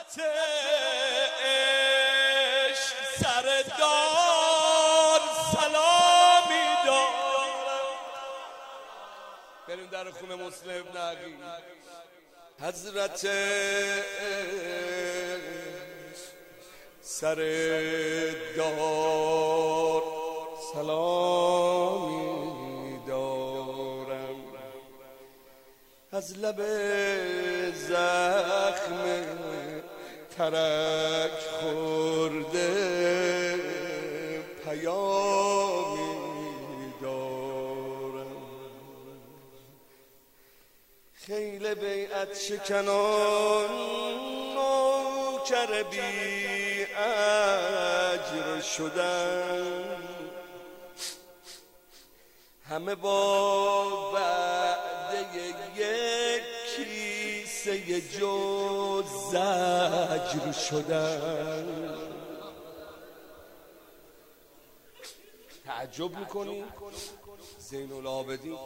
حضرت عشق سردار سلامی دارم. بریم در خونه مسلم ابن عقیل. حضرت عشق سردار سلامی دارم، از لب زخم ترک خورده پیامی دارم. خیل بیعت شکنان نوکر بی اجر شدن، همه با وعده یک کیسه جو زجر شدن. تعجب میکنی؟ زین العابدین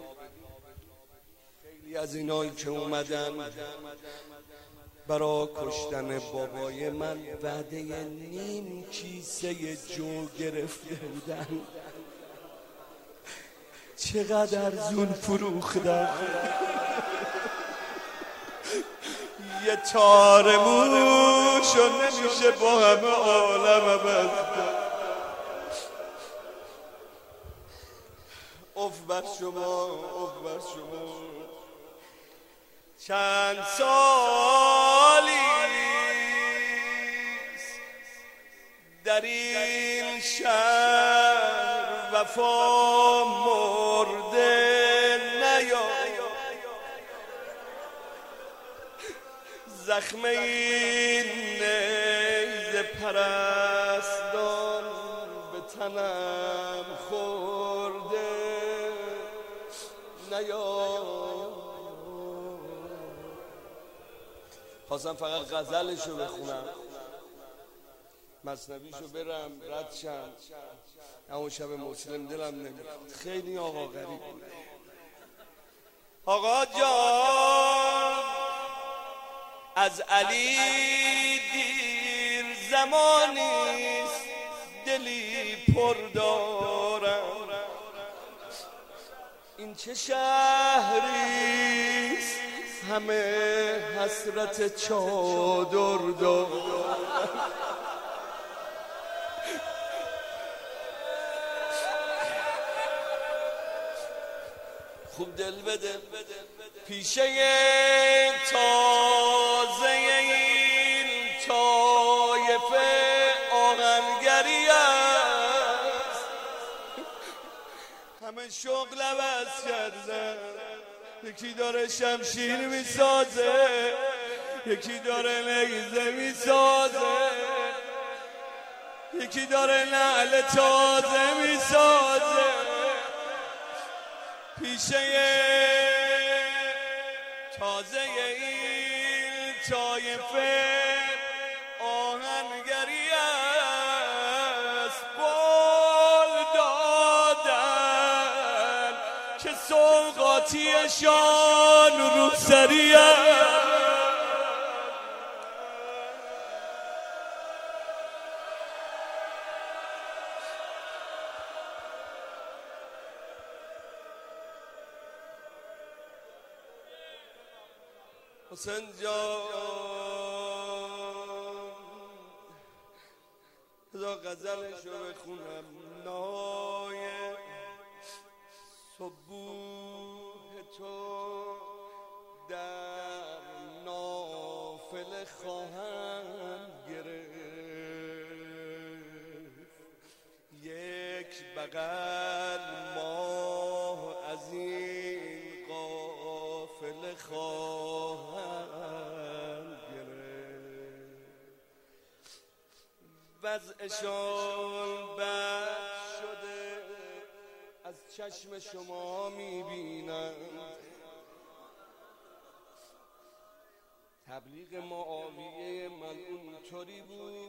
خیلی از اینایی که اومدن برای کشتن بابای من وعده نیم کیسه جو گرفته بودن، چقدر زون فروختن. یه تار موشو نمیشه با همه عالم بست. اف بر شما، اف بر شما. چند سالیست در این شهر وفا مرده نیاید، زخم این نیزه پرستان به تنم خورده نیاید. خواستم فقط غزلشو بخونم، مثنویشو برم رد شم، اما شب مسلم دلم نمیاد. خیلی آقا غریب بود. آقا جان از علی دیر زمانیست دلی پر دارم، این چه شهریست همه حسرت چادر دارم. خوب دل بده پیشه تازه این طایفه آهنگری است، همه شغل عوض کردن. یکی داره شمشیر میسازه، یکی داره نیزه میسازه، یکی داره نعل تازه میسازه. پیشه تازه این طایفه آهنگری است، بال دادن که سوغاتیشان روسری است. حسین جان بذار غزلشو بخونم. نای صبوح تو در نافله خواهم گرفت، یک بغل ماه از این قافله خواهم گرفت. وضعشان بد شده از چشم شما میبینند. تبلیغ معاویه ملعون طوری بود،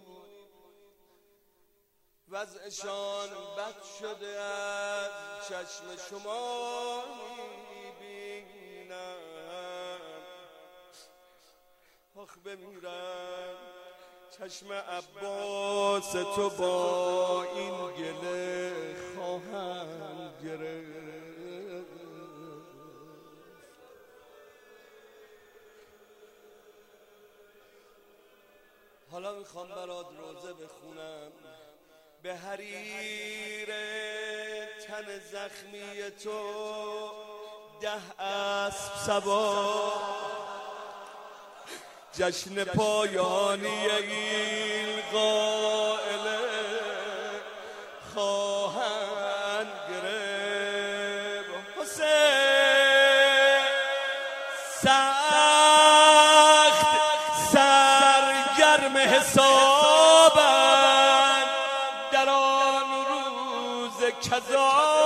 وضعشان بد شده از چشم شما میبینم. آخ بمیرم چشم عباس تو با این گله خواهم گرفت. حالا میخوام برات روزه بخونم به حریر تن زخمی تو 10 اسب سوار جشن پایانی این قائله خواهند گرفت. حسین سخت سرگرم حسابند در آن روز کذا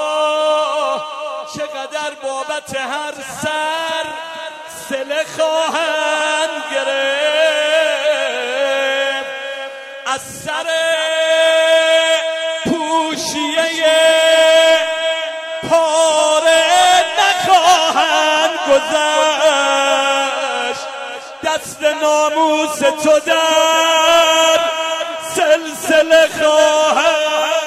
چقدر بابت هر سر سله خواهند گرفت. از سر پوشیه پاره نخواهند گذشت. دست ناموس تو در سلسله خواهند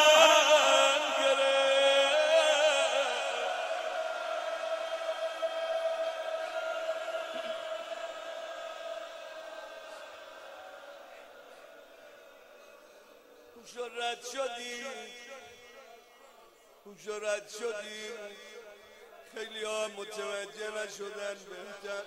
رد شدی خیلی ها متوجه نشدن. بهتر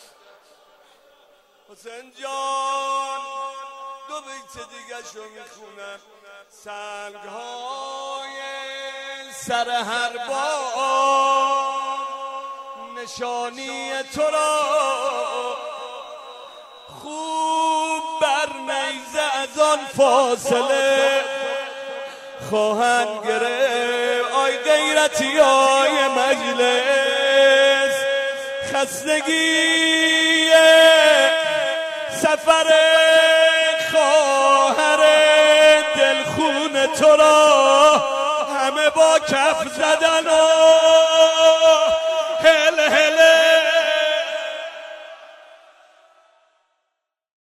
حسین جان 2 بیت دیگه شو میخونم. سنگ های سر هر بار نشانی تو را خوب بر نیزه از آن فاصله خواهند گرفت. آی غیرتی های مجلس خستگی سفر خواهر دلخون تو را همه با کف زدن و